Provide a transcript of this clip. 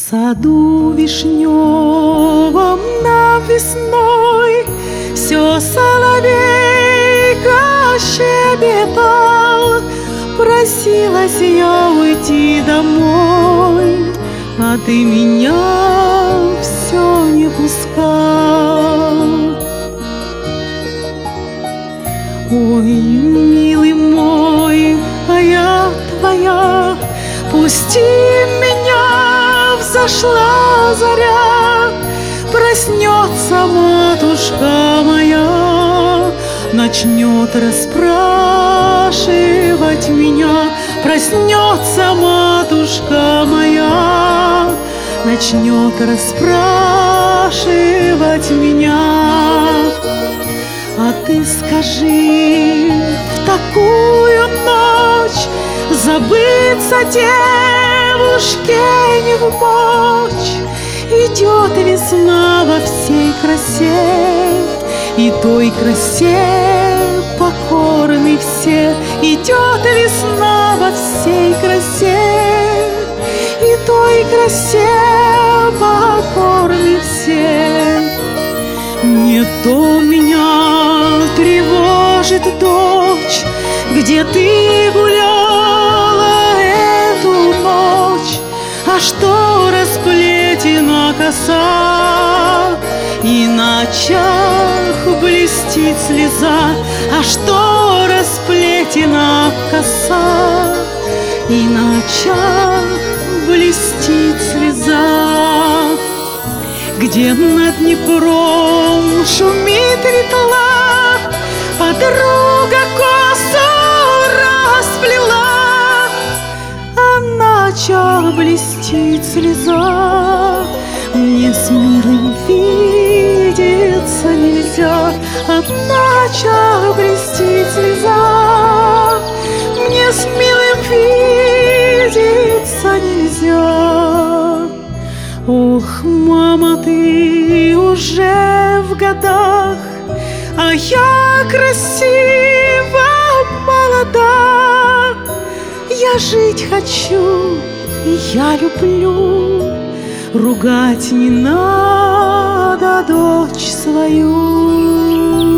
саду вишневом нам весной все соловейка щебетал. Просилась я уйти домой, а ты меня все не пускал. Ой, милый мой, а я твоя, пусти меня, взошла заря. Проснется матушка моя, начнет расспрашивать меня. Проснется матушка моя, начнет расспрашивать меня. А ты скажи, в такую ночь забыться девушке не вмочь. Идет весна во всей красе, и той красе покорны все. Идет весна во всей красе, и той красе покорны все. Не то меня тревожит, дочь, где ты гуляла эту ночь, а что расплетена коса, и на очах блестит слеза. А что расплетена коса, и на очах блестит слеза. Где над Днепром шумит ветла, подруга косу расплела, а на очах блестит слеза. Мне с милым видеться нельзя, а на очах блестит слеза. Мне с милым видеться нельзя. Ох, мама, ты уже в годах, а я красива, молода. Я жить хочу, и я люблю, ругать не надо дочь свою.